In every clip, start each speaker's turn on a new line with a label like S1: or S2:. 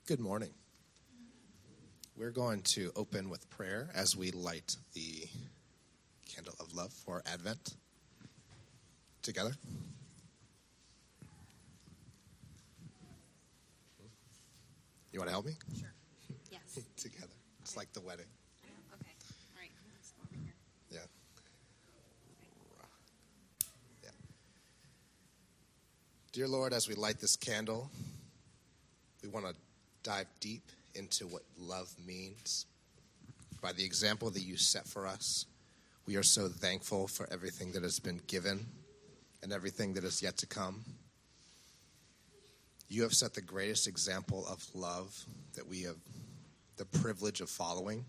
S1: Good morning. We're going to open with prayer as we light the candle of love for Advent together. You want to help me?
S2: Sure. Yes.
S1: Together. It's like the wedding.
S2: Okay. All right. Let's go over here.
S1: Yeah. Yeah. Dear Lord, as we light this candle, we want to dive deep into what love means. By the example that you set for us, we are so thankful for everything that has been given and everything that is yet to come. You have set the greatest example of love that we have the privilege of following.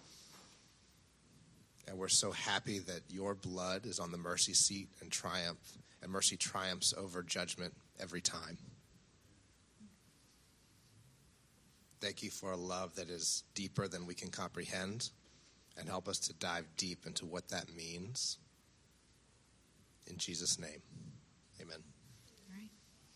S1: And we're so happy that your blood is on the mercy seat and mercy triumphs over judgment every time. Thank you for a love that is deeper than we can comprehend, and help us to dive deep into what that means. In Jesus' name, amen.
S2: All right.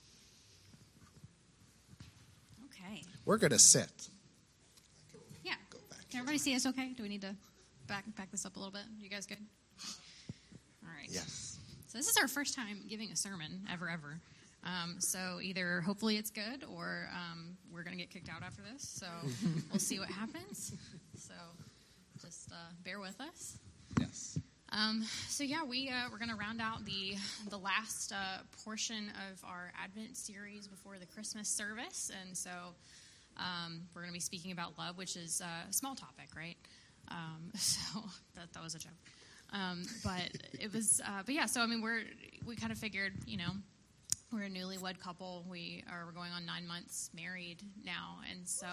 S2: Okay.
S1: We're going to sit.
S2: Yeah.
S1: Go back.
S2: Can everybody see us okay? Do we need to back this up a little bit? You guys good? All right.
S1: Yes.
S2: So this is our first time giving a sermon ever. So either hopefully it's good or we're going to get kicked out after this. So we'll see what happens. So just bear with us.
S1: Yes.
S2: We're going to round out the last portion of our Advent series before the Christmas service. And so we're going to be speaking about love, which is a small topic, right? So that was a joke. We kind of figured, we're a newlywed couple. We're going on 9 months married now, and so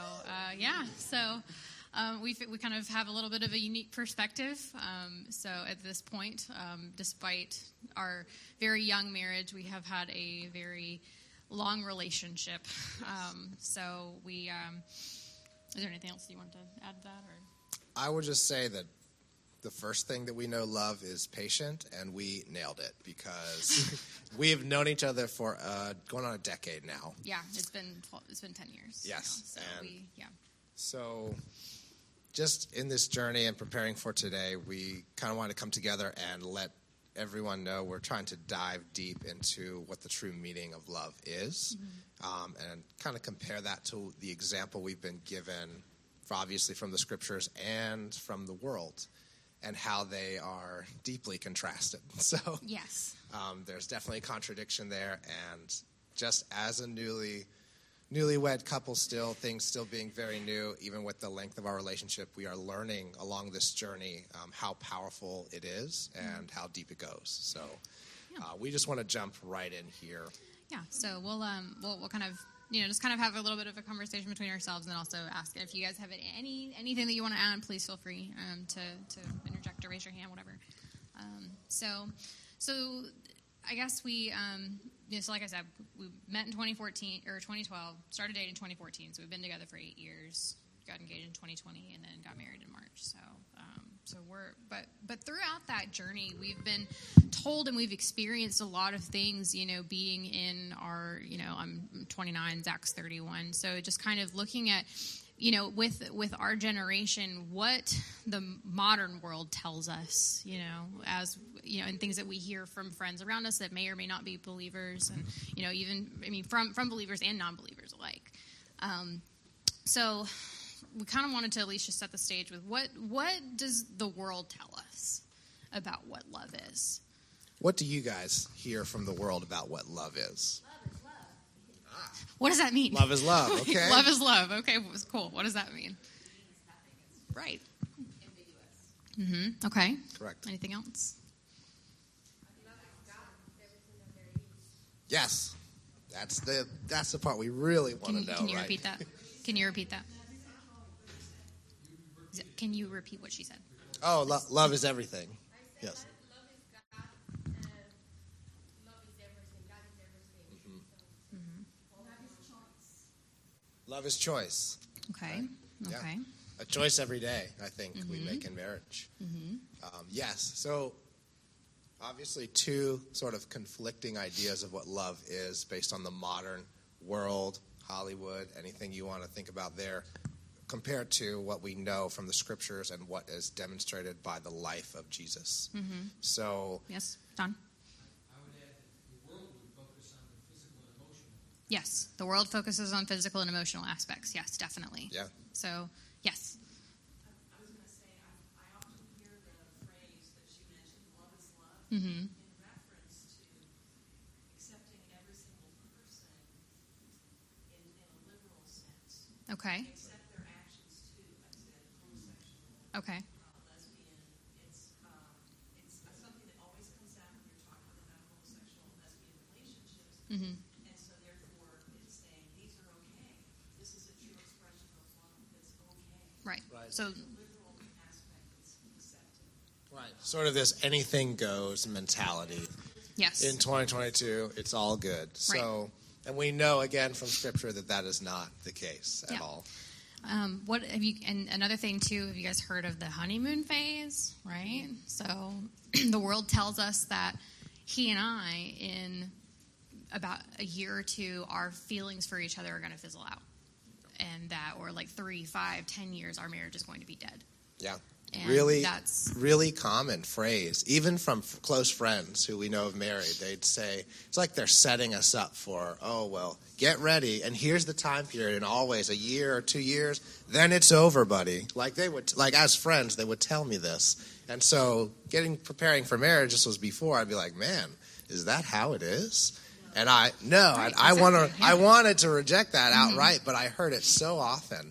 S2: we kind of have a little bit of a unique perspective. So at this point, despite our very young marriage, we have had a very long relationship. Is there anything else you want to add to that? Or
S1: I would just say that the first thing that we know love is patient, and we nailed it because we have known each other for going on a decade now.
S2: Yeah, it's been 10 years.
S1: Yes.
S2: Now,
S1: So just in this journey and preparing for today, we kind of wanted to come together and let everyone know we're trying to dive deep into what the true meaning of love is, and kind of compare that to the example we've been given, obviously from the scriptures and from the world, and how they are deeply contrasted. So
S2: yes,
S1: there's definitely a contradiction there, and just as a newlywed couple still, things still being very new, even with the length of our relationship, we are learning along this journey how powerful it is and how deep it goes. So we just want to jump right in here.
S2: Yeah, so we'll kind of, just kind of have a little bit of a conversation between ourselves, and also ask if you guys have anything that you want to add, please feel free to interject or raise your hand, whatever. So I guess we, so like I said, we met in 2014 or 2012, started dating in 2014, so we've been together for 8 years, got engaged in 2020, and then got married in March. But throughout that journey, we've been told and we've experienced a lot of things, being in our, I'm 29, Zach's 31. So just kind of looking at, with our generation, what the modern world tells us, as, and things that we hear from friends around us that may or may not be believers, and, from believers and non-believers alike. So we kind of wanted to at least just set the stage with what does the world tell us about what love is?
S1: What do you guys hear from the world about what love is?
S3: Love is love.
S2: What does that mean?
S1: Love is love, okay.
S2: Love is love. Okay, cool. What does that mean? Right.
S3: Ambiguous.
S2: Okay.
S1: Correct.
S2: Anything else?
S3: Love is God. Everything that there is.
S1: Yes. That's the part we really want to know,
S2: Can you
S1: right?
S2: repeat that? Can you repeat that? Can you repeat what she said?
S1: Oh, love is everything.
S3: I said
S1: Yes.
S3: love is God. Love is everything. God is everything.
S1: Love is choice.
S2: Okay.
S1: Yeah.
S2: Okay.
S1: A choice every day, I think, we make in marriage. Yes. So, obviously, two sort of conflicting ideas of what love is based on the modern world, Hollywood, anything you want to think about there, compared to what we know from the scriptures and what is demonstrated by the life of Jesus.
S2: Mm-hmm.
S1: So,
S2: Yes, Don?
S4: I would add that the world would focus on the physical and emotional.
S2: Yes, the world focuses on physical and emotional aspects. Yes, definitely.
S1: yeah.
S2: So, yes.
S5: I was going to say, I often hear the phrase that she mentioned, love is love,
S2: Mm-hmm.
S5: in reference to accepting every single person in a literal sense.
S2: Okay.
S5: Accept their actions too. I said homosexual,
S2: Okay.
S5: lesbian. It's something that always comes out when you're talking about homosexual and lesbian relationships.
S2: Mm-hmm.
S5: And so therefore it's saying these are okay. This is a true expression of love that's okay.
S2: Right.
S1: Right.
S2: So,
S5: The literal aspect is accepted.
S1: Right. Sort of this anything goes mentality.
S2: yes.
S1: In 2022, it's all good. So, and we know again from scripture that that is not the case at
S2: Yeah.
S1: all.
S2: What have you? And another thing too. Have you guys heard of the honeymoon phase? Right. So, the world tells us that he and I, in about a year or two, our feelings for each other are going to fizzle out, and that, or like 3, 5, 10 years, our marriage is going to be dead.
S1: Yeah.
S2: And
S1: Really,
S2: that's
S1: really common phrase, even from close friends who we know have married. They'd say, it's like they're setting us up for, oh, well, get ready, and here's the time period, and always a year or 2 years, then it's over, buddy. Like they would, like as friends, they would tell me this. And so preparing for marriage, this was before, I'd be like, man, is that how it is? And I
S2: exactly, yeah.
S1: wanted to reject that outright, but I heard it so often.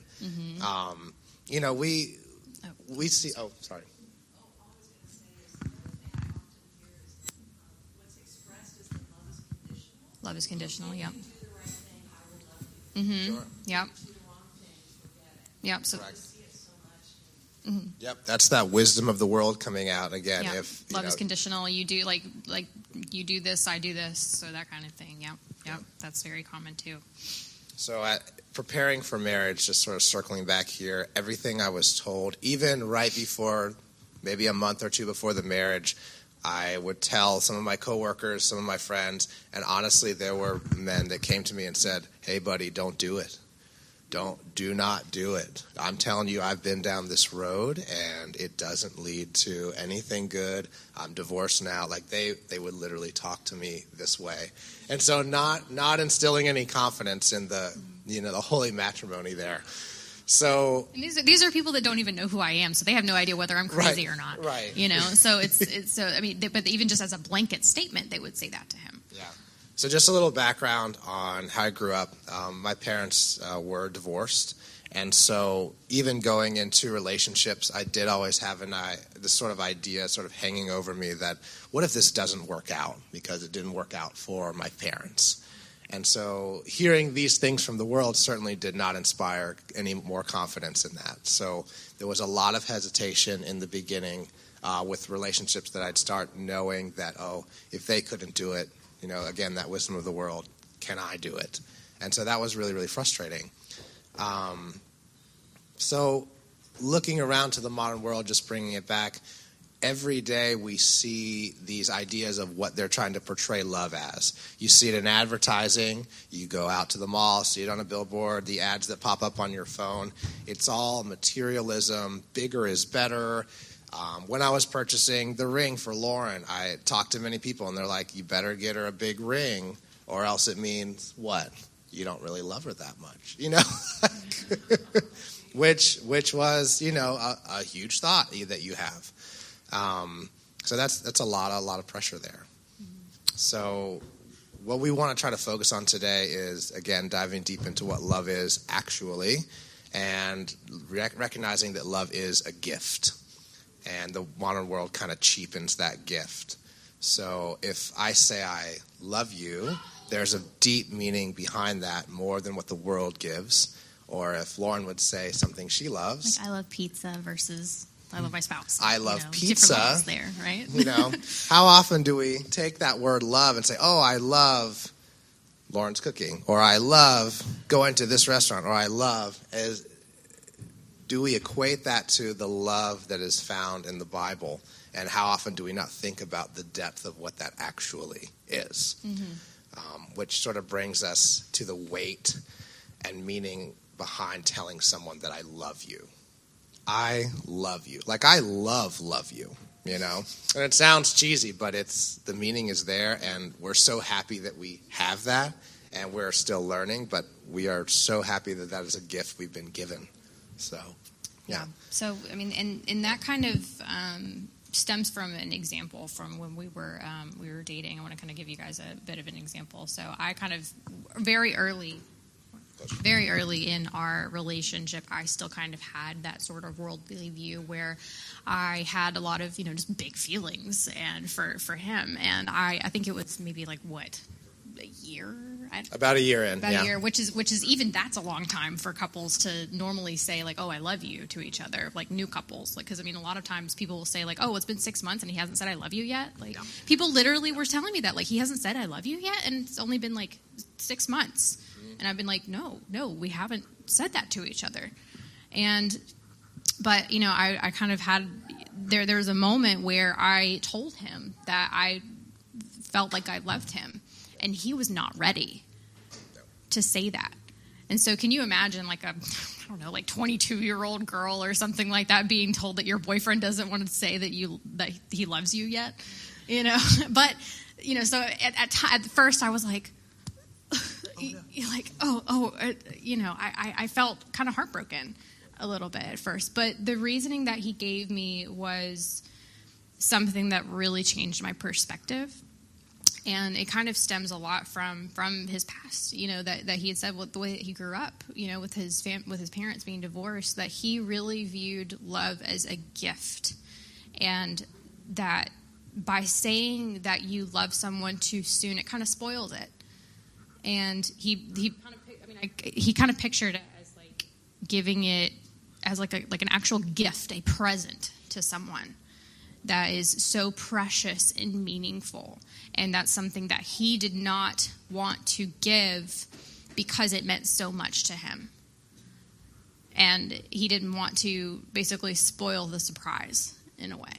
S1: You know, we see. Oh, sorry.
S5: All I was going to say is the other thing I often hear is what's expressed is that love is conditional.
S2: love is conditional. Yep.
S5: If you do the right thing, I will love you.
S2: Mm-hmm.
S1: Sure.
S2: Yep.
S5: If you do the wrong thing, forget it.
S2: Yep. So,
S1: Correct.
S5: I see it so much.
S1: Yep, that's that wisdom of the world coming out again.
S2: yeah.
S1: If you
S2: Love
S1: know,
S2: is conditional. You do like you do this, I do this. So that kind of thing. Yep. Yep. That's very common too.
S1: So preparing for marriage, just sort of circling back here, everything I was told, even right before, maybe a month or two before the marriage, I would tell some of my coworkers, some of my friends, and honestly, there were men that came to me and said, "Hey, buddy, don't do it. Do not do it. I'm telling you, I've been down this road, and it doesn't lead to anything good. I'm divorced now." Like they would literally talk to me this way, and so not instilling any confidence in the the holy matrimony there. So
S2: And these are people that don't even know who I am, so they have no idea whether I'm crazy
S1: Right,
S2: or not.
S1: right.
S2: You know, so it's so I mean, but even just as a blanket statement, they would say that to him.
S1: yeah. So just a little background on how I grew up. My parents were divorced, and so even going into relationships, I did always have this sort of idea sort of hanging over me that what if this doesn't work out because it didn't work out for my parents? And so hearing these things from the world certainly did not inspire any more confidence in that. So there was a lot of hesitation in the beginning with relationships that I'd start knowing that, oh, if they couldn't do it, again, that wisdom of the world, can I do it? And so that was really, really frustrating. So looking around to the modern world, just bringing it back, every day we see these ideas of what they're trying to portray love as. You see it in advertising, you go out to the mall, see it on a billboard, the ads that pop up on your phone. It's all materialism, bigger is better. When I was purchasing the ring for Lauren, I talked to many people, and they're like, you better get her a big ring, or else it means what? You don't really love her that much, which was, a huge thought that you have. So that's a lot of pressure there. So what we want to try to focus on today is, again, diving deep into what love is actually, and recognizing that love is a gift. And the modern world kind of cheapens that gift. So if I say I love you, there's a deep meaning behind that more than what the world gives. Or if Lauren would say something she loves.
S2: Like I love pizza versus I love my spouse.
S1: I love pizza.
S2: Different levels there, right?
S1: How often do we take that word love and say, oh, I love Lauren's cooking, or I love going to this restaurant, or I love, do we equate that to the love that is found in the Bible? And how often do we not think about the depth of what that actually is? Which sort of brings us to the weight and meaning behind telling someone that I love you. I love you. Like, I love you, you know? And it sounds cheesy, but the meaning is there, and we're so happy that we have that, and we're still learning, but we are so happy that that is a gift we've been given. So, yeah.
S2: So, I mean, and that kind of stems from an example from when we were dating. I want to kind of give you guys a bit of an example. So I kind of very early in our relationship, I still kind of had that sort of worldly view where I had a lot of, just big feelings and for him. And I think it was maybe like, a year?
S1: About a year in.
S2: About a year, which is even, that's a long time for couples to normally say, like, oh, I love you to each other, like new couples. Like, because, I mean, a lot of times people will say, like, oh, it's been 6 months and he hasn't said I love you yet. Like, people literally were telling me that, like, he hasn't said I love you yet, and it's only been, like, 6 months. And I've been like, no, we haven't said that to each other. But, I kind of had, there was a moment where I told him that I felt like I loved him, and he was not ready to say that. And so can you imagine like 22-year-old girl or something like that being told that your boyfriend doesn't want to say that he loves you yet? But, so at first I was like, I felt kind of heartbroken a little bit at first. But the reasoning that he gave me was something that really changed my perspective. And it kind of stems a lot from his past, that he had said, the way that he grew up, with his parents being divorced, that he really viewed love as a gift. And that by saying that you love someone too soon, it kind of spoils it. And he kind of pictured it as like giving it as like an actual gift, a present to someone that is so precious and meaningful. And that's something that he did not want to give because it meant so much to him. And he didn't want to basically spoil the surprise in a way.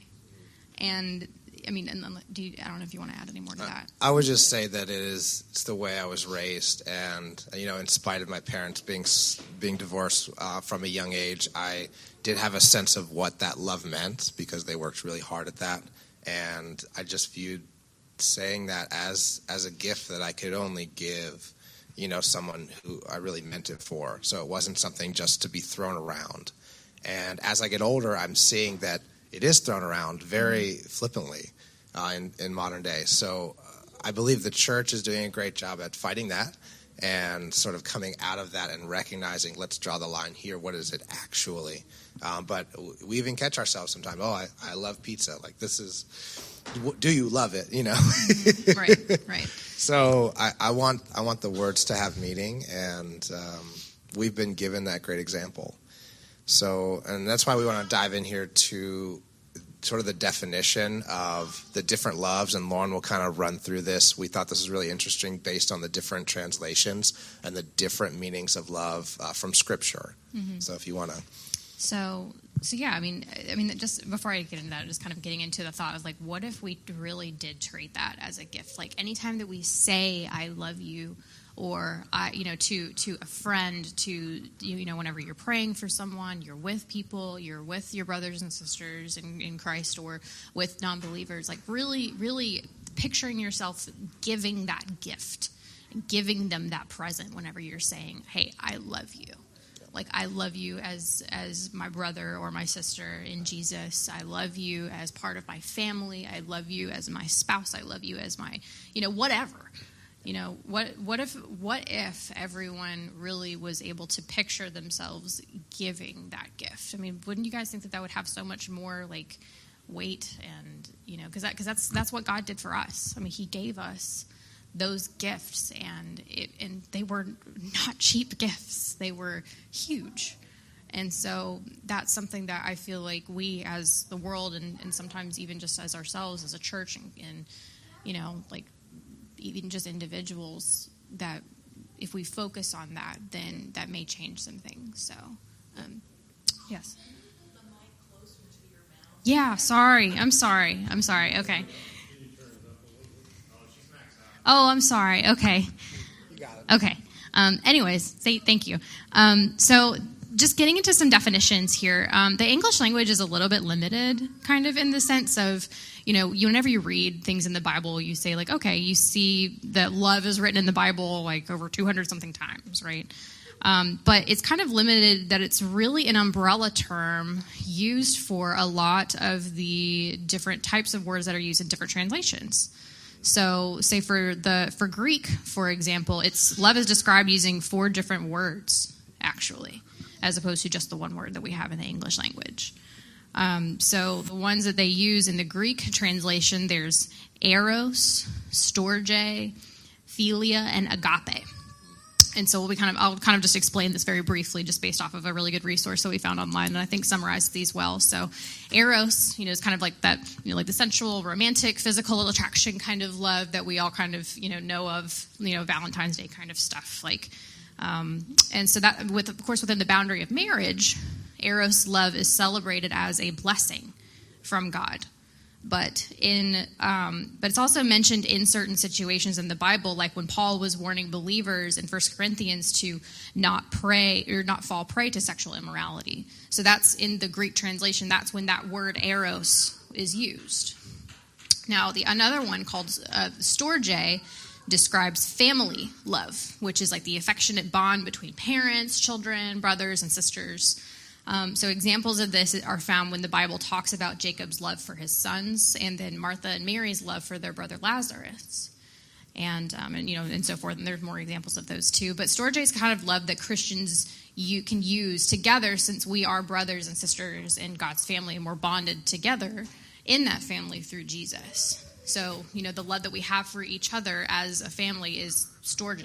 S2: And I mean, I don't know if you want to add any more to that.
S1: I would just say that it's the way I was raised, and in spite of my parents being divorced from a young age, I did have a sense of what that love meant because they worked really hard at that, and I just viewed saying that as a gift that I could only give, someone who I really meant it for. So it wasn't something just to be thrown around. And as I get older, I'm seeing that it is thrown around very flippantly in modern day. So I believe the church is doing a great job at fighting that and sort of coming out of that and recognizing, let's draw the line here. What is it actually? But we even catch ourselves sometimes. Oh, I love pizza. Like, this is, do you love it?
S2: Right.
S1: So I want the words to have meaning, and we've been given that great example. So, and that's why we want to dive in here to sort of the definition of the different loves, and Lauren will kind of run through this. We thought this was really interesting based on the different translations and the different meanings of love from Scripture. Mm-hmm. So if you want to.
S2: So yeah, I mean, just before I get into that, just kind of getting into the thought of like, what if we really did treat that as a gift? Like, anytime that we say "I love you," or to a friend, to whenever you're praying for someone, you're with people, you're with your brothers and sisters in Christ, or with non-believers, like really, really picturing yourself giving that gift, giving them that present whenever you're saying, "Hey, I love you." Like, I love you as my brother or my sister in Jesus. I love you as part of my family. I love you as my spouse. I love you as my, whatever. What if everyone really was able to picture themselves giving that gift? I mean, wouldn't you guys think that would have so much more like weight? And because that's what God did for us. I mean, He gave us those gifts, and they were not cheap gifts. They were huge. And so that's something that I feel like we as the world, and sometimes even just as ourselves as a church, and like even just individuals, that if we focus on that, then that may change some things. So yes. Yeah, sorry. I'm sorry. Okay. Oh, I'm sorry. Okay.
S1: You got it.
S2: Okay. Anyways, thank you. So just getting into some definitions here. The English language is a little bit limited, kind of in the sense of, whenever you read things in the Bible, you say, like, okay, you see that love is written in the Bible, like, over 200-something times, right? But it's kind of limited that it's really an umbrella term used for a lot of the different types of words that are used in different translations. So, say for Greek, for example, love is described using 4 different words, actually, as opposed to just the one word that we have in the English language. So the ones that they use in the Greek translation, there's eros, storge, philia, and agape. And so I'll kind of just explain this very briefly, just based off of a really good resource that we found online, and I think summarized these well. So eros, is kind of like that, like the sensual, romantic, physical attraction kind of love that we all kind of, know of, Valentine's Day kind of stuff. Like, and so that, of course, within the boundary of marriage, eros love is celebrated as a blessing from God. But it's also mentioned in certain situations in the Bible, like when Paul was warning believers in 1 Corinthians to not fall prey to sexual immorality. So that's in the Greek translation. That's when that word eros is used. Now, another one called storge describes family love, which is like the affectionate bond between parents, children, brothers, and sisters. So examples of this are found when the Bible talks about Jacob's love for his sons, and then Martha and Mary's love for their brother Lazarus, and so forth. And there's more examples of those too. But storge is kind of love that Christians can use together, since we are brothers and sisters in God's family, and we're bonded together in that family through Jesus. So the love that we have for each other as a family is storge.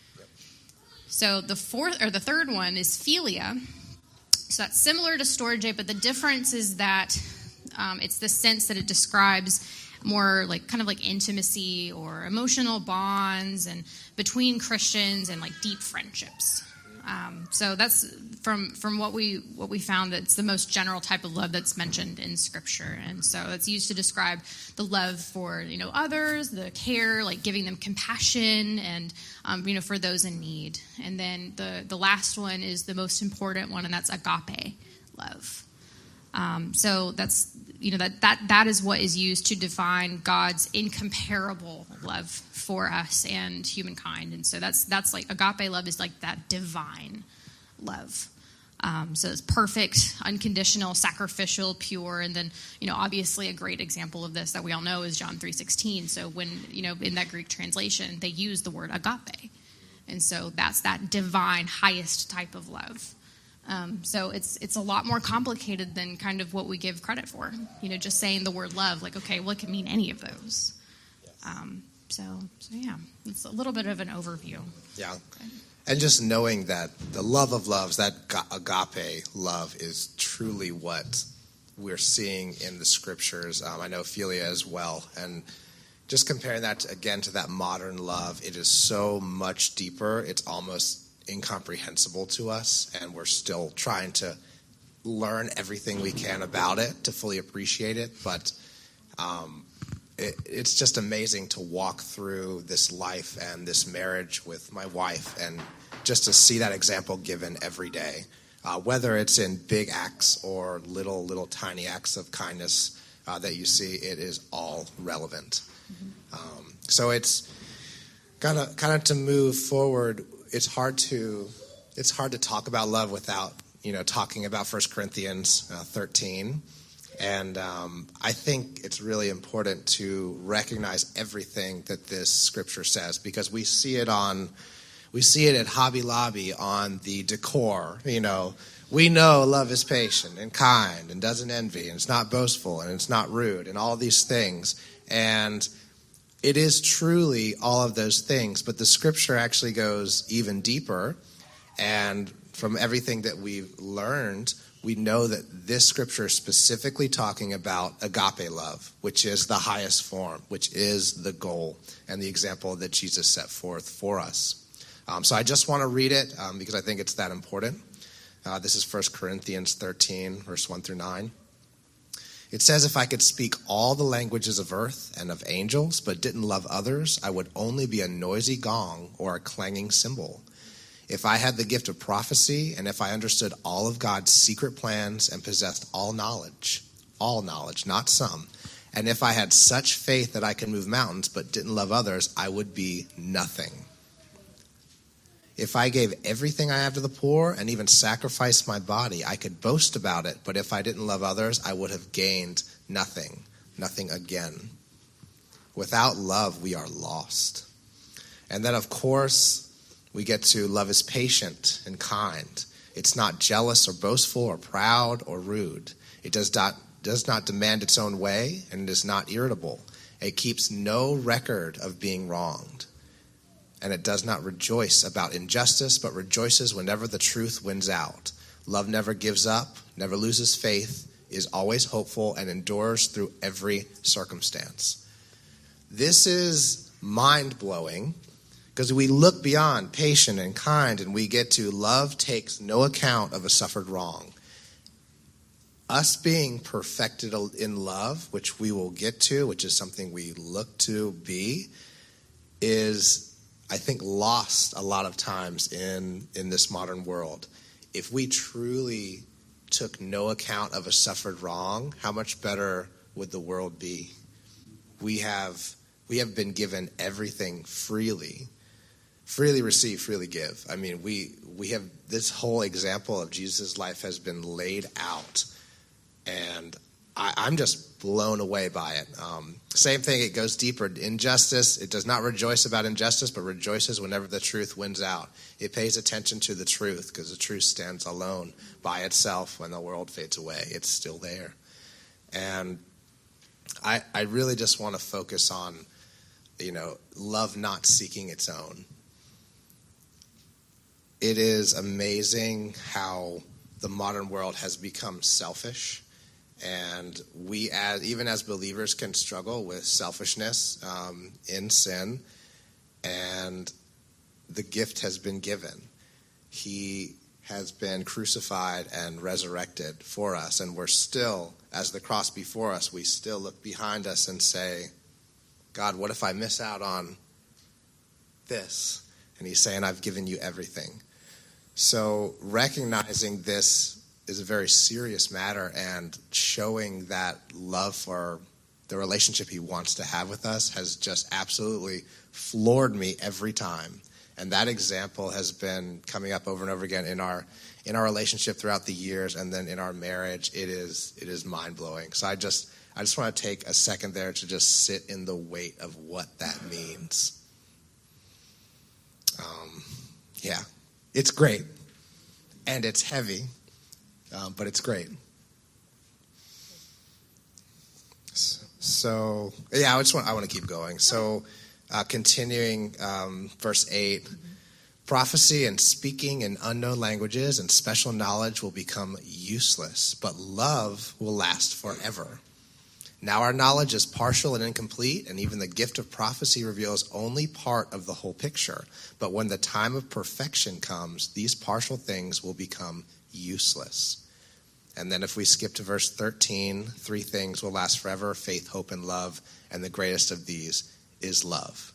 S2: So the third one is philia. So that's similar to storge, but the difference is that it's the sense that it describes more like kind of like intimacy or emotional bonds and between Christians and like deep friendships. So that's from what we found, that's the most general type of love that's mentioned in Scripture, and so it's used to describe the love for others, the care, like giving them compassion, and for those in need. And then the last one is the most important one, and that's agape love. So that's that is what is used to define God's incomparable love for us and humankind. And so that's like agape love is like that divine love. So it's perfect, unconditional, sacrificial, pure, and then obviously a great example of this that we all know is John 3:16. So when in that Greek translation they use the word agape, and so that's that divine, highest type of love. So it's a lot more complicated than kind of what we give credit for. Just saying the word love, like, okay, well, it can mean any of those. So yeah, it's a little bit of an overview.
S1: Yeah. And just knowing that the love of loves, that agape love, is truly what we're seeing in the Scriptures. I know philia as well. And just comparing that again to that modern love, it is so much deeper. It's almost incomprehensible to us, and we're still trying to learn everything we can about it to fully appreciate it. But it's just amazing to walk through this life and this marriage with my wife, and just to see that example given every day, whether it's in big acts or little tiny acts of kindness that you see, it is all relevant. Mm-hmm. So it's kind of to move forward. It's hard to talk about love without talking about 1 Corinthians 13. And I think it's really important to recognize everything that this Scripture says, because we see it at Hobby Lobby on the decor. We know love is patient and kind and doesn't envy, and it's not boastful, and it's not rude, and all these things. And it is truly all of those things, but the Scripture actually goes even deeper. And from everything that we've learned, we know that this Scripture is specifically talking about agape love, which is the highest form, which is the goal and the example that Jesus set forth for us. So I just want to read it because I think it's that important. This is 1 Corinthians 13, verse 1 through 9. It says, "If I could speak all the languages of earth and of angels, but didn't love others, I would only be a noisy gong or a clanging cymbal. If I had the gift of prophecy, and if I understood all of God's secret plans and possessed all knowledge, not some, and if I had such faith that I could move mountains but didn't love others, I would be nothing. If I gave everything I have to the poor and even sacrificed my body, I could boast about it, but if I didn't love others, I would have gained nothing again. Without love, we are lost. And then, of course, we get to love is patient and kind. It's not jealous or boastful or proud or rude. It does not demand its own way, and it is not irritable. It keeps no record of being wronged. And it does not rejoice about injustice, but rejoices whenever the truth wins out. Love never gives up, never loses faith, is always hopeful, and endures through every circumstance. This is mind-blowing because we look beyond patient and kind, and we get to love takes no account of a suffered wrong. Us being perfected in love, which we will get to, which is something we look to be, is, I think, lost a lot of times in this modern world. If we truly took no account of a suffered wrong, how much better would the world be? We have been given everything freely. Freely receive, freely give. I mean, we have this whole example of Jesus' life has been laid out, and I'm just blown away by it. Same thing, it goes deeper. Injustice, it does not rejoice about injustice, but rejoices whenever the truth wins out. It pays attention to the truth because the truth stands alone by itself when the world fades away. It's still there. And I really just want to focus on, love not seeking its own. It is amazing how the modern world has become selfish. And we, even as believers, can struggle with selfishness in sin. And the gift has been given. He has been crucified and resurrected for us. And we're still, as the cross before us, we still look behind us and say, God, what if I miss out on this? And he's saying, I've given you everything. So recognizing this is a very serious matter, and showing that love for the relationship he wants to have with us has just absolutely floored me every time. And that example has been coming up over and over again in our relationship throughout the years, and then in our marriage. It is mind-blowing. So I just want to take a second there to just sit in the weight of what that means. Yeah, it's great, and it's heavy. But it's great. So yeah, I want to keep going. So continuing verse 8, prophecy and speaking in unknown languages and special knowledge will become useless, but love will last forever. Now our knowledge is partial and incomplete, and even the gift of prophecy reveals only part of the whole picture. But when the time of perfection comes, these partial things will become useless. And then if we skip to verse 13, 3 things will last forever: faith, hope, and love. And the greatest of these is love.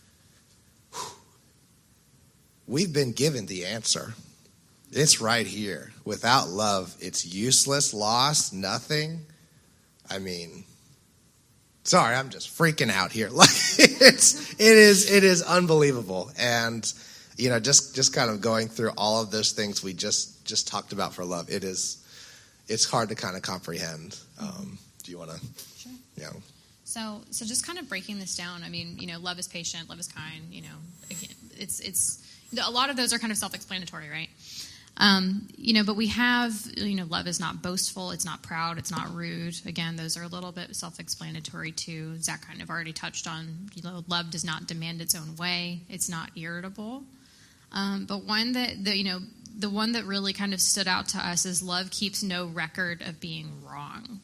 S1: We've been given the answer. It's right here. Without love, it's useless, lost, nothing. I mean, sorry, I'm just freaking out here. Like it is unbelievable. And just kind of going through all of those things we just talked about for love, it's hard to kind of comprehend. Do you want to?
S2: Sure.
S1: Yeah.
S2: So just kind of breaking this down. I mean, love is patient, love is kind. Again, it's a lot of those are kind of self-explanatory, right? But we have, love is not boastful, it's not proud, it's not rude. Again, those are a little bit self-explanatory too. Zach kind of already touched on, love does not demand its own way, it's not irritable. But one that the one that really kind of stood out to us is love keeps no record of being wronged.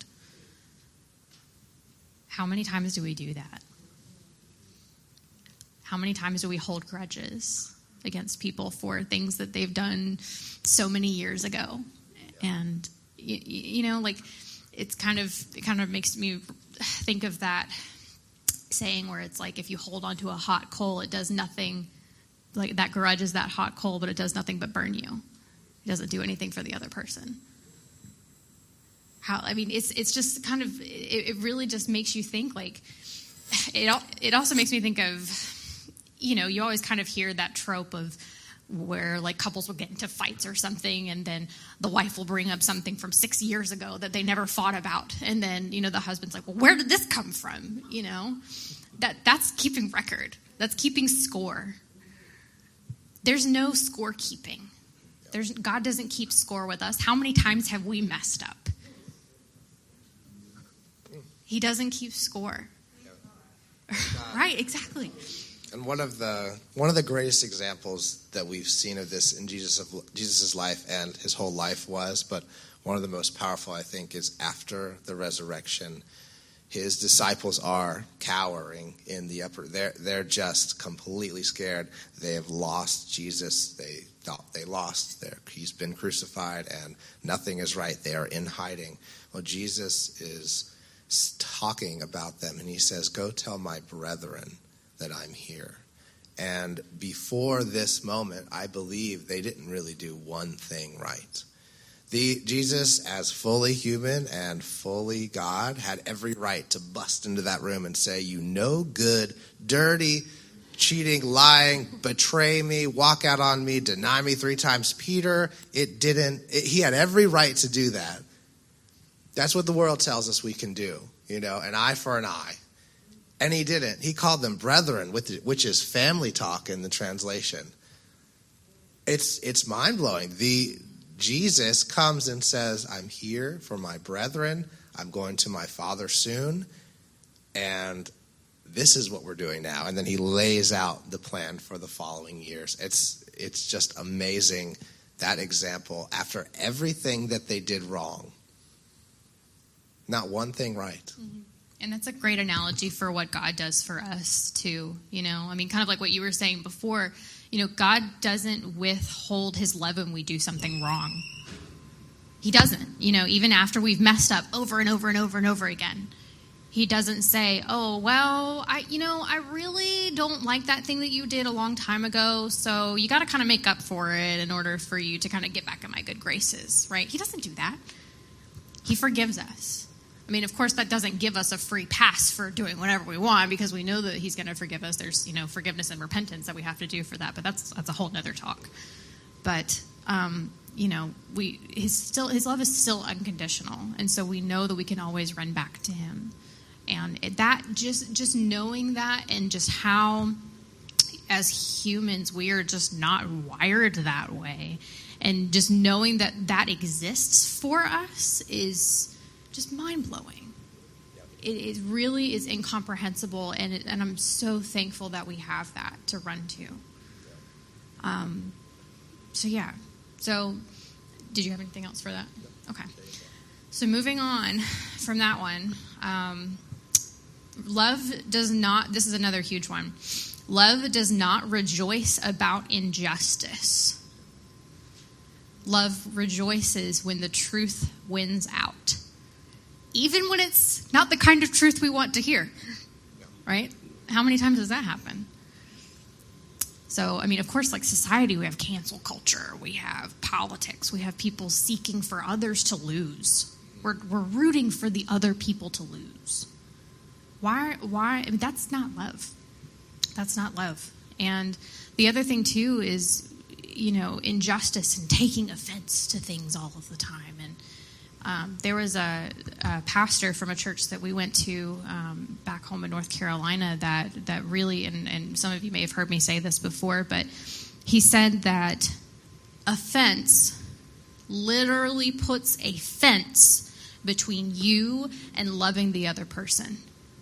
S2: How many times do we do that? How many times do we hold grudges against people for things that they've done so many years ago? And it kind of makes me think of that saying where it's like, if you hold onto a hot coal, it does nothing like that grudge is that hot coal, but it does nothing but burn you. It doesn't do anything for the other person. It's just kind of, it really just makes you think, like, it also makes me think of, you always kind of hear that trope of where, like, couples will get into fights or something, and then the wife will bring up something from 6 years ago that they never fought about, and then, the husband's like, well, where did this come from, That's keeping record. That's keeping score. There's no scorekeeping. God doesn't keep score with us. How many times have we messed up? He doesn't keep score. Right, exactly.
S1: And one of the greatest examples that we've seen of this in Jesus' life and his whole life but one of the most powerful, I think, is after the resurrection. His disciples are cowering in the upper. They're just completely scared. They have lost Jesus. They thought they lost. He's been crucified, and nothing is right. They are in hiding. Well, Jesus is talking about them, and he says, "Go tell my brethren that I'm here." And before this moment, I believe they didn't really do one thing right. Jesus, as fully human and fully God, had every right to bust into that room and say, "You no good, dirty, cheating, lying, betray me, walk out on me, deny me 3 times." Peter, he had every right to do that. That's what the world tells us we can do, an eye for an eye. And he didn't. He called them brethren, which is family talk in the translation. It's mind-blowing. Jesus comes and says, "I'm here for my brethren. I'm going to my Father soon. And this is what we're doing now." And then he lays out the plan for the following years. It's just amazing, that example. After everything that they did wrong, not one thing right.
S2: Mm-hmm. And that's a great analogy for what God does for us, too. Kind of like what you were saying before. God doesn't withhold his love when we do something wrong. He doesn't. Even after we've messed up over and over and over and over again. He doesn't say, "Oh, well, I really don't like that thing that you did a long time ago, so you got to kind of make up for it in order for you to kind of get back in my good graces," right? He doesn't do that. He forgives us. Of course, that doesn't give us a free pass for doing whatever we want, because we know that he's going to forgive us. There's, forgiveness and repentance that we have to do for that, but that's a whole nother talk. But, his love is still unconditional, and so we know that we can always run back to him. And that just knowing that, and just how, as humans, we are just not wired that way, and just knowing that exists for us is just mind-blowing. It really is incomprehensible, and I'm so thankful that we have that to run to. So did you have anything else for that? Okay. So moving on from that one, love does not, this is another huge one. Love does not rejoice about injustice. Love rejoices when the truth wins out. Even when it's not the kind of truth we want to hear, right? How many times does that happen? So, of course, like society, we have cancel culture, we have politics, we have people seeking for others to lose. We're rooting for the other people to lose. Why? That's not love. That's not love. And the other thing, too, is, injustice and taking offense to things all of the time. And there was a pastor from a church that we went to back home in North Carolina that really, and some of you may have heard me say this before, but he said that offense literally puts a fence between you and loving the other person.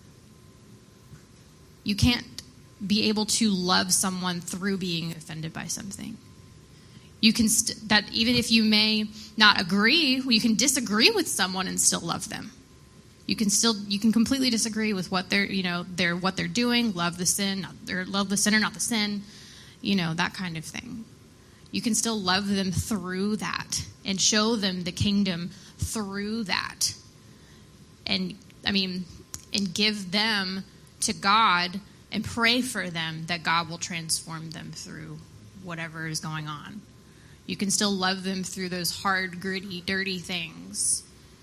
S2: You can't be able to love someone through being offended by something. You can that even if you may not agree, you can disagree with someone and still love them. You can completely disagree with what what they're doing, love the sin, or love the sinner, not the sin, that kind of thing. You can still love them through that and show them the kingdom through that. And give them to God and pray for them that God will transform them through whatever is going on. You can still love them through those hard, gritty, dirty things.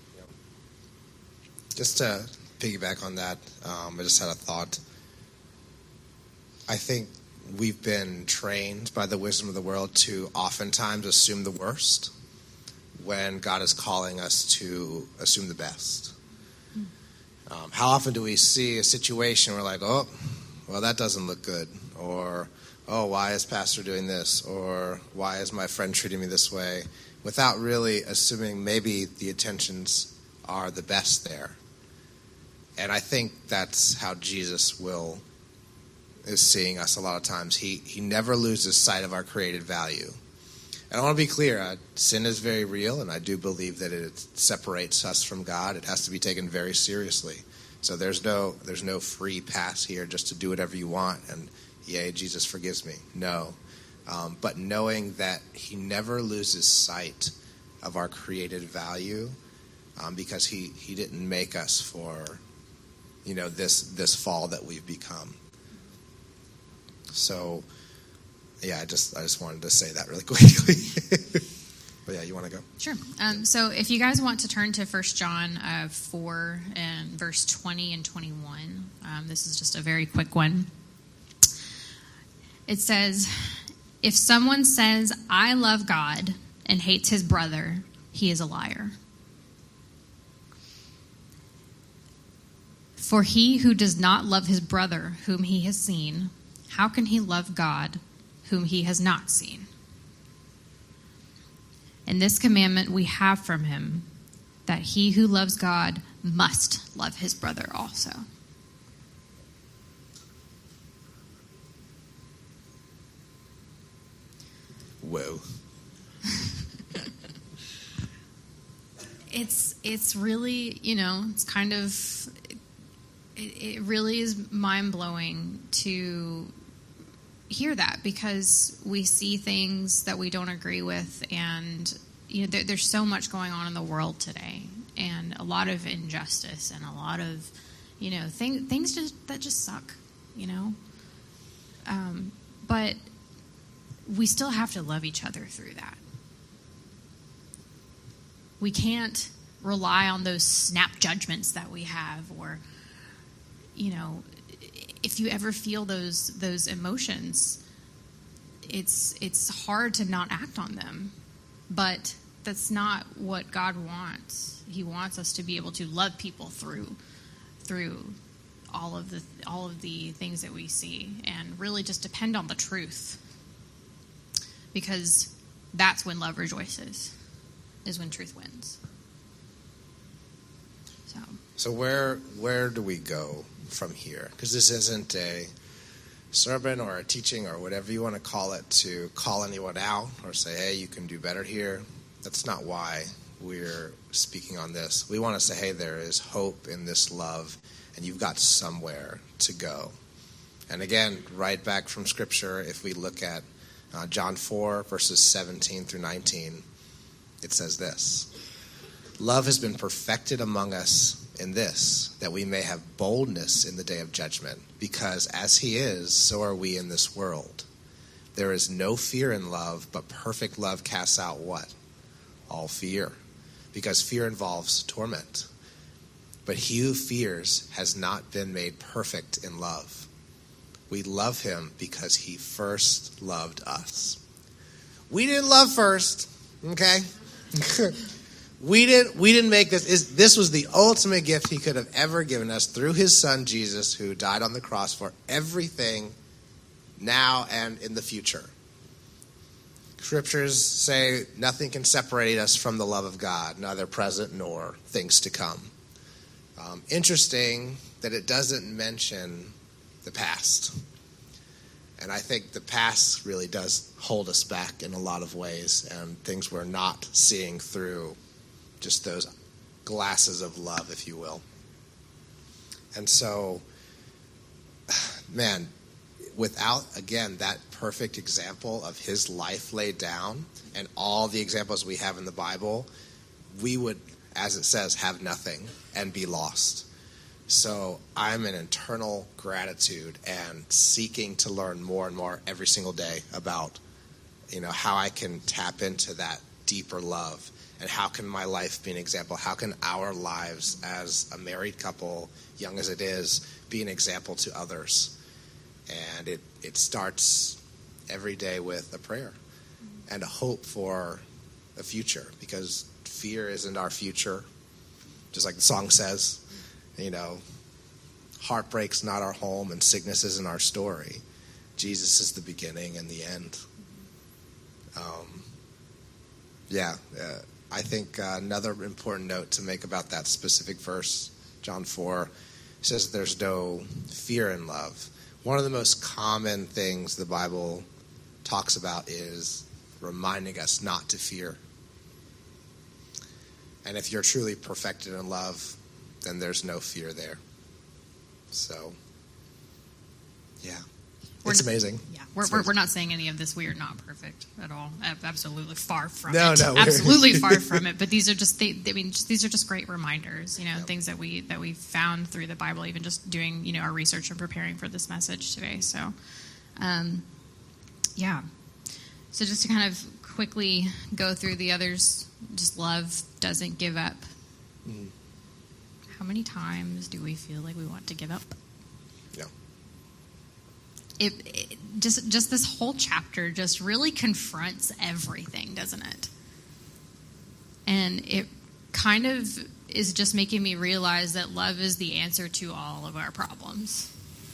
S1: Just to piggyback on that, I just had a thought. I think we've been trained by the wisdom of the world to oftentimes assume the worst when God is calling us to assume the best. How often do we see a situation where we're like, oh, well, that doesn't look good, or oh, why is pastor doing this, or why is my friend treating me this way, without really assuming maybe the intentions are the best there. And I think that's how Jesus is seeing us a lot of times. He never loses sight of our created value. And I want to be clear, sin is very real, and I do believe that it separates us from God. It has to be taken very seriously. So there's no free pass here just to do whatever you want and, yay, Jesus forgives me. No. But knowing that he never loses sight of our created value, because he didn't make us for, this fall that we've become. So, yeah, I just wanted to say that really quickly. But yeah, you want to go?
S2: Sure. So if you guys want to turn to 1 John 4 and verse 20 and 21, this is just a very quick one. It says, if someone says, I love God, and hates his brother, he is a liar. For he who does not love his brother whom he has seen, how can he love God whom he has not seen? And this commandment we have from him, that he who loves God must love his brother also.
S1: Whoa.
S2: It's really, it's kind of, it really is mind-blowing to hear that, because we see things that we don't agree with, and there's so much going on in the world today, and a lot of injustice, and a lot of things that just suck, but we still have to love each other through that. We can't rely on those snap judgments that we have, or if you ever feel those emotions, it's hard to not act on them. But that's not what God wants. He wants us to be able to love people through all of the things that we see, and really just depend on the truth. Because that's when love rejoices, is when truth wins.
S1: So where do we go from here? Because this isn't a sermon or a teaching or whatever you want to call it to call anyone out or say, hey, you can do better here. That's not why we're speaking on this. We want to say, hey, there is hope in this love, and you've got somewhere to go. And again, right back from Scripture, if we look at John 4, verses 17 through 19, it says this: love has been perfected among us in this, that we may have boldness in the day of judgment, because as he is, so are we in this world. There is no fear in love, but perfect love casts out what? All fear, because fear involves torment. But he who fears has not been made perfect in love. We love him because he first loved us. We didn't love first, okay? We didn't make this. This was the ultimate gift he could have ever given us through his son Jesus, who died on the cross for everything now and in the future. Scriptures say nothing can separate us from the love of God, neither present nor things to come. Interesting that it doesn't mention the past. And I think the past really does hold us back in a lot of ways, and things we're not seeing through just those glasses of love, if you will. And so, man, without, again, that perfect example of his life laid down and all the examples we have in the Bible, we would, as it says, have nothing and be lost. So I'm in eternal gratitude and seeking to learn more and more every single day about, how I can tap into that deeper love, and how can my life be an example? How can our lives as a married couple, young as it is, be an example to others? And it starts every day with a prayer and a hope for a future, because fear isn't our future, just like the song says. Heartbreak's not our home, and sickness isn't our story. Jesus is the beginning and the end. I think another important note to make about that specific verse, John 4, says there's no fear in love. One of the most common things the Bible talks about is reminding us not to fear. And if you're truly perfected in love, then there's no fear there. So, it's amazing.
S2: Yeah, we're not saying any of this. We are not perfect at all. Absolutely far from it.
S1: No,
S2: Absolutely far from it. But these are just these are just great reminders. Things that we found through the Bible, even just doing our research and preparing for this message today. So, So just to kind of quickly go through the others, just love doesn't give up.
S1: Mm-hmm.
S2: How many times do we feel like we want to give up?
S1: Yeah.
S2: It just this whole chapter just really confronts everything, doesn't it? And it kind of is just making me realize that love is the answer to all of our problems.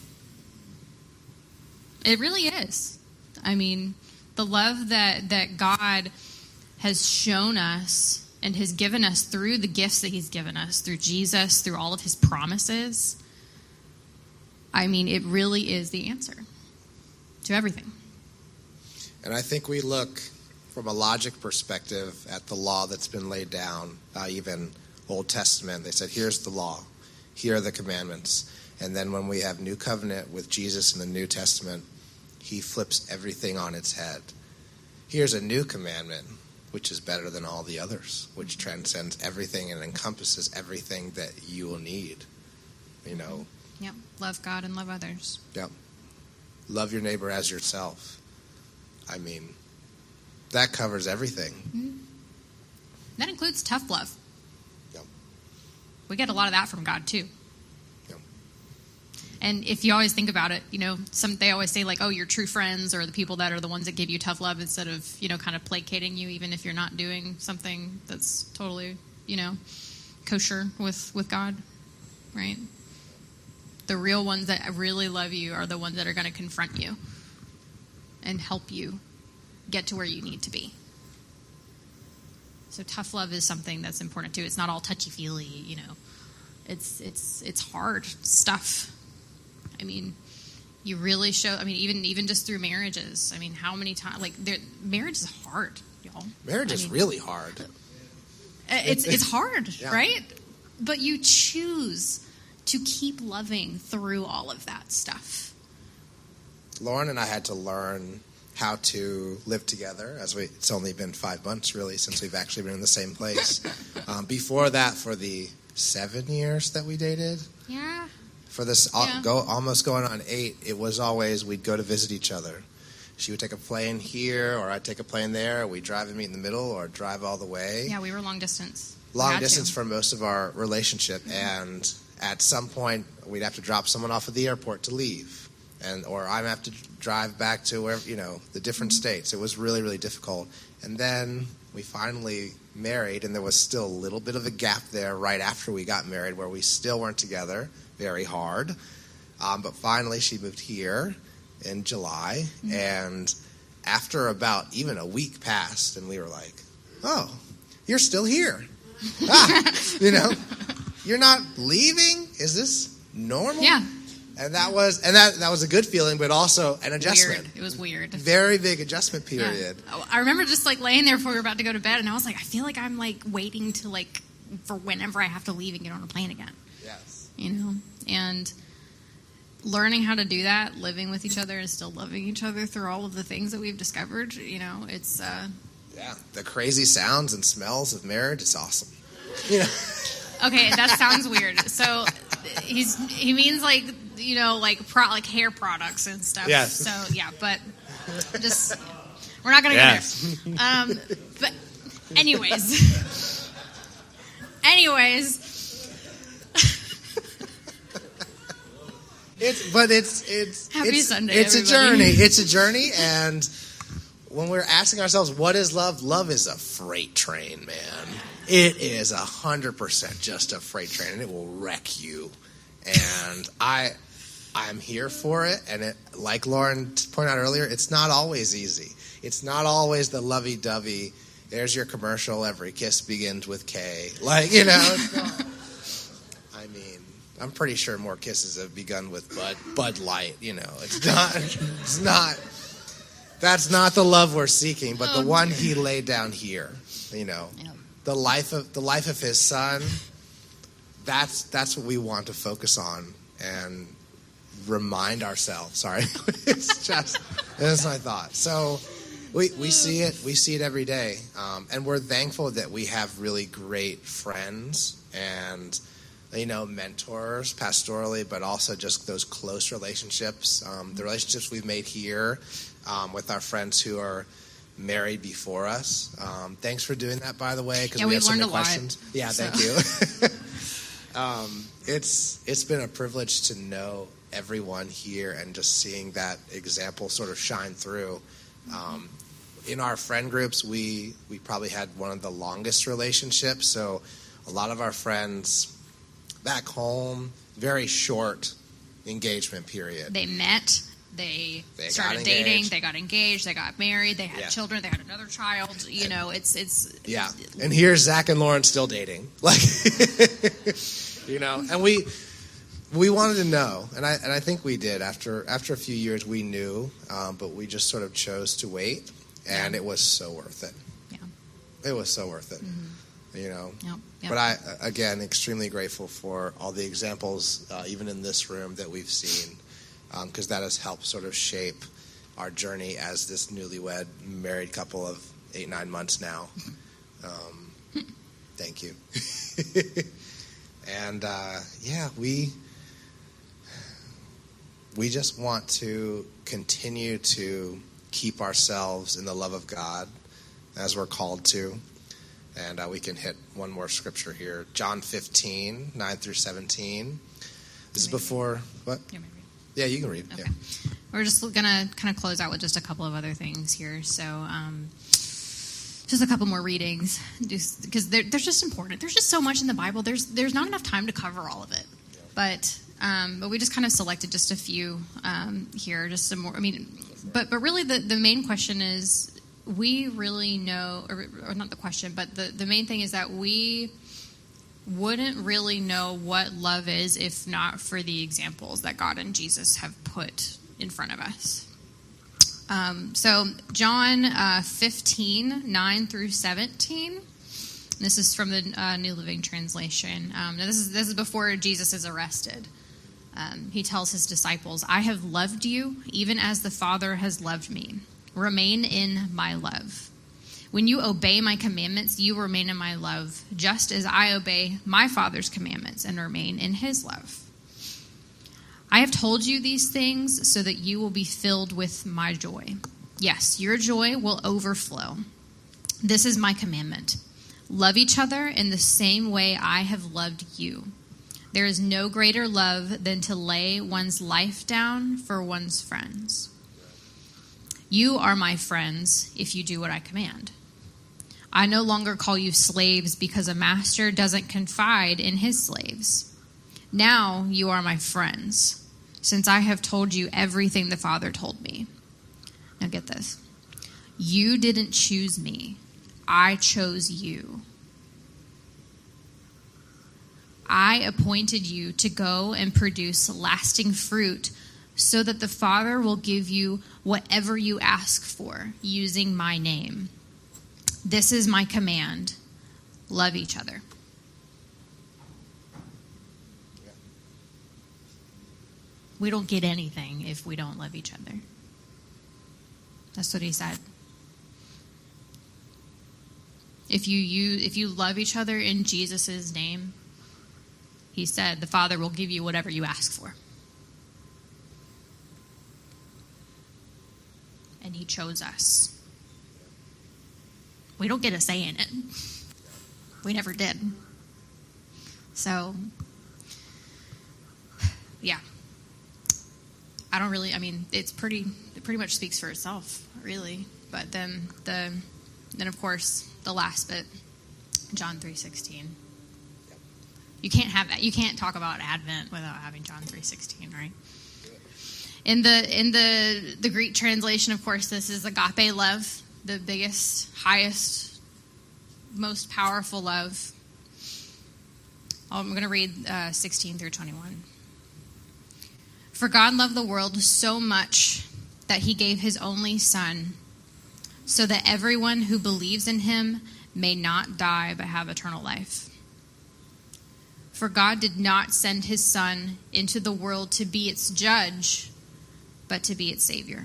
S2: It really is. I mean, the love that God has shown us and has given us through the gifts that he's given us, through Jesus, through all of his promises, I mean, it really is the answer to everything.
S1: And I think we look from a logic perspective at the law that's been laid down, even Old Testament. They said, here's the law, here are the commandments. And then when we have new covenant with Jesus in the New Testament, he flips everything on its head. Here's a new commandment, which is better than all the others, which transcends everything and encompasses everything that you will need.
S2: Yep. Love God and love others.
S1: Yep. Love your neighbor as yourself. I mean, that covers everything.
S2: Mm-hmm. That includes tough love.
S1: Yep.
S2: We get a lot of that from God, too.
S1: Yep.
S2: And if you always think about it, they always say, like, oh, your true friends are the people that are the ones that give you tough love instead of, kind of placating you, even if you're not doing something that's totally, kosher with God, right? The real ones that really love you are the ones that are going to confront you and help you get to where you need to be. So tough love is something that's important too. It's not all touchy-feely, It's hard stuff. I mean, you really show. I mean, even just through marriages. I mean, how many times? Marriage is hard, y'all.
S1: Marriage is really hard.
S2: It's hard,
S1: yeah.
S2: Right? But you choose to keep loving through all of that stuff.
S1: Lauren and I had to learn how to live together, it's only been 5 months, really, since we've actually been in the same place. Before that, for the 7 years that we dated,
S2: Yeah.
S1: for this almost going on 8, it was always we'd go to visit each other. She would take a plane here, or I'd take a plane there. We'd drive and meet in the middle, or drive all the way.
S2: Yeah, we were long distance.
S1: Long distance for most of our relationship, and at some point we'd have to drop someone off at the airport to leave, or I'd have to drive back to where the different states. It was really, really difficult. And then we finally married, and there was still a little bit of a gap there right after we got married where we still weren't together. Very hard. But finally she moved here in July, and after about even a week passed, and we were like, oh, you're still here. You're not leaving? Is this normal?
S2: Yeah.
S1: And that was a good feeling, but also an adjustment.
S2: Weird. It was weird.
S1: Very big adjustment period.
S2: Yeah. I remember just laying there before we were about to go to bed, and I was like, I feel like I'm waiting to for whenever I have to leave and get on a plane again.
S1: Yes.
S2: And learning how to do that, living with each other and still loving each other through all of the things that we've discovered, it's
S1: yeah, the crazy sounds and smells of marriage, it's awesome.
S2: Okay, that sounds weird. So he means like, like hair products and stuff.
S1: Yes.
S2: So yeah, but just we're not gonna go there. But anyways.
S1: It's
S2: Happy Sunday,
S1: it's a
S2: everybody.
S1: journey. It's a journey, and when we're asking ourselves, what is love? Love is a freight train, man. It is 100% just a freight train, and it will wreck you. And I'm here for it, and it, like Lauren pointed out earlier, it's not always easy. It's not always the lovey-dovey. There's your commercial. Every kiss begins with K. It's not. I mean, I'm pretty sure more kisses have begun with Bud Light. It's not. That's not the love we're seeking, but the one He laid down here. The life of His Son. That's what we want to focus on and remind ourselves. Sorry, that's my thought. So. We see it. We see it every day, and we're thankful that we have really great friends and mentors pastorally, but also just those close relationships. The relationships we've made here with our friends who are married before us. Thanks for doing that, by the way, because we have so many questions. Yeah, thank you. It's been a privilege to know everyone here and just seeing that example sort of shine through. In our friend groups, we probably had one of the longest relationships. So a lot of our friends back home, very short engagement period.
S2: They met, they started dating, they got engaged, they got married, they had children, they had another child. It's
S1: yeah. And here's Zach and Lauren still dating, And we wanted to know, and I think we did. After a few years, we knew, but we just sort of chose to wait, and it was so worth it. Yeah, it was so worth it. Mm-hmm. But I, again, extremely grateful for all the examples, even in this room, that we've seen, because that has helped sort of shape our journey as this newlywed married couple of 8-9 months now. Thank you. And we just want to continue to keep ourselves in the love of God as we're called to. And we can hit one more scripture here. John 15, 9 through 17. This is before, what? Yeah, you can read.
S2: Okay.
S1: Yeah.
S2: We're just going to kind of close out with just a couple of other things here. So just a couple more readings, just because they're just important. There's just so much in the Bible. There's not enough time to cover all of it. But we just kind of selected just a few here, just some more. I mean, but really the main question is, we really know, or not the question, but the main thing is that we wouldn't really know what love is if not for the examples that God and Jesus have put in front of us. So John 15, 9 through 17. This is from the New Living Translation. Now this is before Jesus is arrested. He tells his disciples, "I have loved you even as the Father has loved me. Remain in my love. When you obey my commandments, you remain in my love, just as I obey my Father's commandments and remain in his love. I have told you these things so that you will be filled with my joy. Yes, your joy will overflow. This is my commandment. Love each other in the same way I have loved you. There is no greater love than to lay one's life down for one's friends. You are my friends if you do what I command. I no longer call you slaves because a master doesn't confide in his slaves. Now you are my friends, since I have told you everything the Father told me." Now get this. "You didn't choose me. I chose you. I appointed you to go and produce lasting fruit so that the Father will give you whatever you ask for using my name. This is my command. Love each other." We don't get anything if we don't love each other. That's what he said. If you love each other in Jesus' name, He said, the Father will give you whatever you ask for. And he chose us. We don't get a say in it. We never did. So, yeah. It pretty much speaks for itself, really. But then of course, the last bit, John 3:16. You can't have that. You can't talk about Advent without having John 3:16, right? In the Greek translation, of course, this is agape love, the biggest, highest, most powerful love. I'm going to read 16 through 21. For God loved the world so much that he gave his only Son, so that everyone who believes in him may not die but have eternal life. For God did not send his Son into the world to be its judge, but to be its Savior.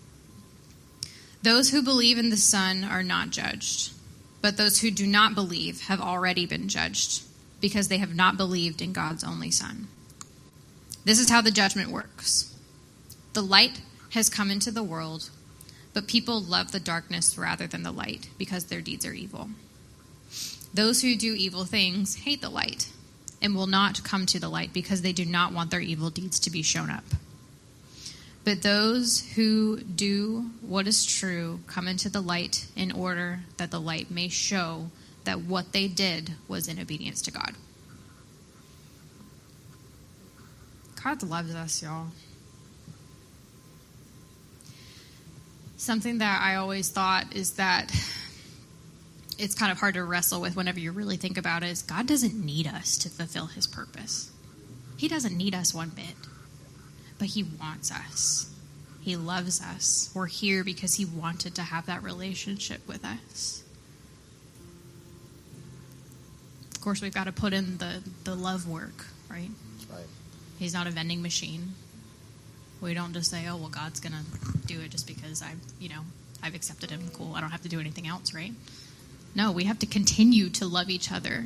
S2: Those who believe in the Son are not judged, but those who do not believe have already been judged, because they have not believed in God's only Son. This is how the judgment works. The light has come into the world, but people love the darkness rather than the light, because their deeds are evil. Those who do evil things hate the light and will not come to the light, because they do not want their evil deeds to be shown up. But those who do what is true come into the light, in order that the light may show that what they did was in obedience to God. God loves us, y'all. Something that I always thought is that it's kind of hard to wrestle with whenever you really think about it is God doesn't need us to fulfill his purpose. He doesn't need us one bit. But he wants us. He loves us. We're here because he wanted to have that relationship with us. Of course, we've got to put in the love work, right?
S1: That's right.
S2: He's not a vending machine. We don't just say, oh, well, God's going to do it just because I've accepted him. Cool. I don't have to do anything else, right? No, we have to continue to love each other.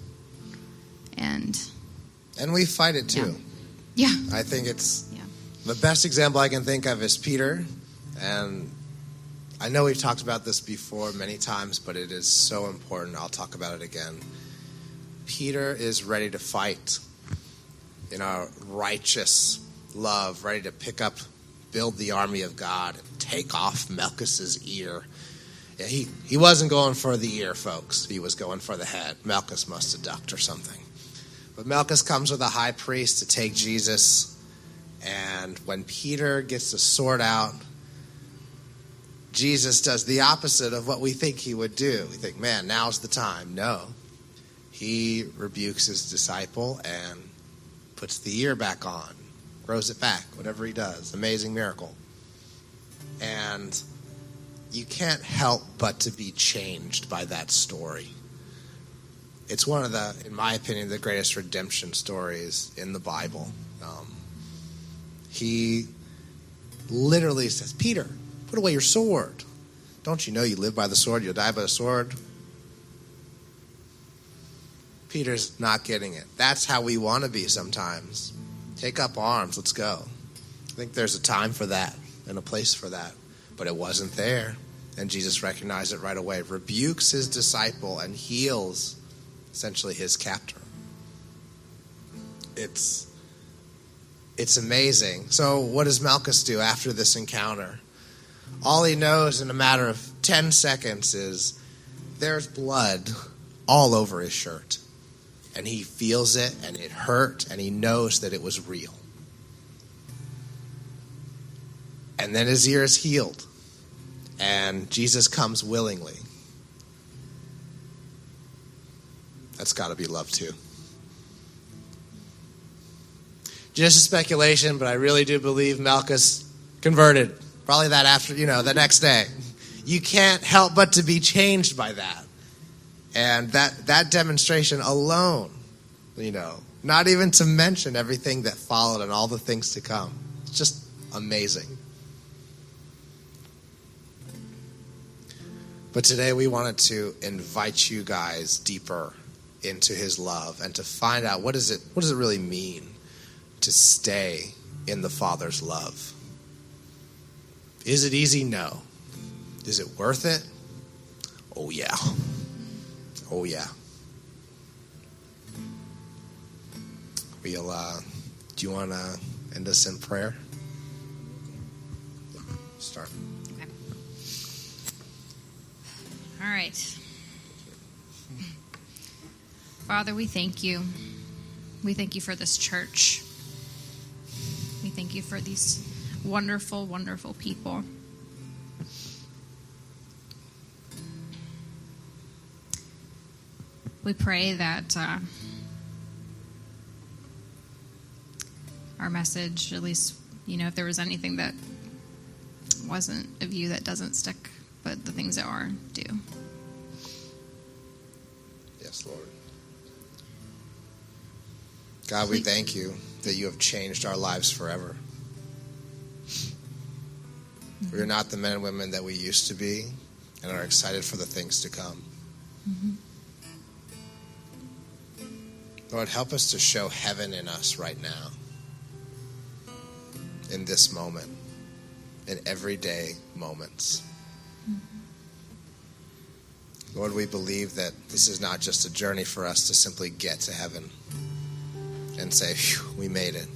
S2: And
S1: we fight it too.
S2: Yeah.
S1: I think it's the best example I can think of is Peter. And I know we've talked about this before many times, but it is so important. I'll talk about it again. Peter is ready to fight in a righteous love, ready to build the army of God, and take off Malchus's ear. Yeah, he wasn't going for the ear, folks. He was going for the head. Malchus must have ducked or something. But Malchus comes with a high priest to take Jesus. And when Peter gets the sword out, Jesus does the opposite of what we think he would do. We think, man, now's the time. No. He rebukes his disciple and puts the ear back on, grows it back, whatever he does. Amazing miracle. And you can't help but to be changed by that story. It's one of the, in my opinion, the greatest redemption stories in the Bible. He literally says, Peter, put away your sword. Don't you know you live by the sword, you'll die by the sword? Peter's not getting it. That's how we want to be sometimes. Take up arms, let's go. I think there's a time for that and a place for that. But it wasn't there. And Jesus recognized it right away. Rebukes his disciple and heals essentially his captor. It's amazing. So what does Malchus do after this encounter? All he knows in a matter of 10 seconds is there's blood all over his shirt. And he feels it, and it hurt, and he knows that it was real. And then his ear is healed. And Jesus comes willingly. That's got to be love too. Just a speculation, but I really do believe Malchus converted. Probably that after, the next day. You can't help but to be changed by that. And that demonstration alone, not even to mention everything that followed and all the things to come. It's just amazing. But today we wanted to invite you guys deeper into his love and to find out what does it really mean to stay in the Father's love. Is it easy? No. Is it worth it? Oh yeah. Oh yeah. Do you want to end us in prayer? Start.
S2: Okay. All right. Father, we thank you. We thank you for this church. We thank you for these wonderful, wonderful people. We pray that our message, at least, if there was anything that wasn't of you, that doesn't stick, but the things that are do.
S1: Yes, Lord. God, we thank you that you have changed our lives forever. We're not the men and women that we used to be and are excited for the things to come.
S2: Mm-hmm.
S1: Lord, help us to show heaven in us right now, in this moment, in everyday moments.
S2: Mm-hmm.
S1: Lord, we believe that this is not just a journey for us to simply get to heaven and say, phew, we made it.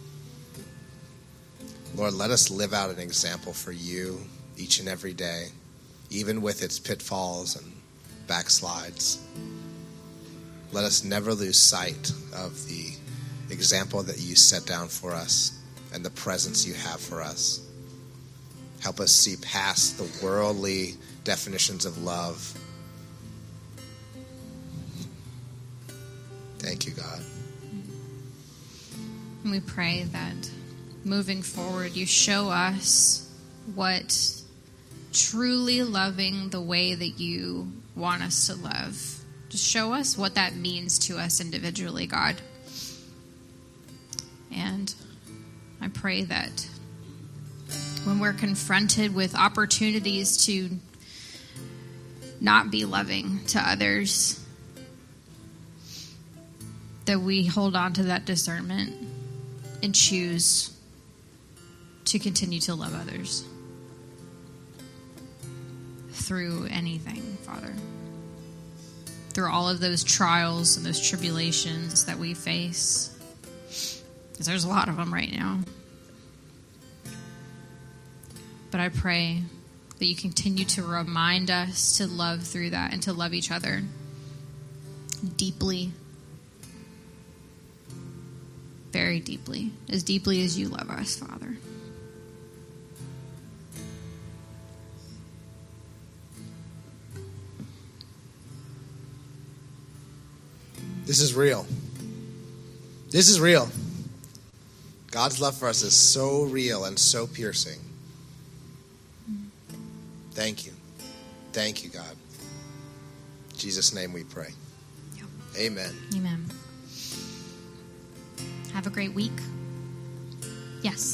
S1: Lord, let us live out an example for you each and every day, even with its pitfalls and backslides. Let us never lose sight of the example that you set down for us and the presence you have for us. Help us see past the worldly definitions of love. Thank you, God.
S2: And we pray that moving forward, you show us what truly loving the way that you want us to love. Just show us what that means to us individually, God. And I pray that when we're confronted with opportunities to not be loving to others, that we hold on to that discernment and choose to continue to love others through anything, Father. Through all of those trials and those tribulations that we face. Because there's a lot of them right now. But I pray that you continue to remind us to love through that and to love each other deeply. Very deeply. As deeply as you love us, Father.
S1: This is real. This is real. God's love for us is so real and so piercing. Thank you. Thank you, God. In Jesus' name we pray.
S2: Yep.
S1: Amen.
S2: Amen. Have a great week. Yes.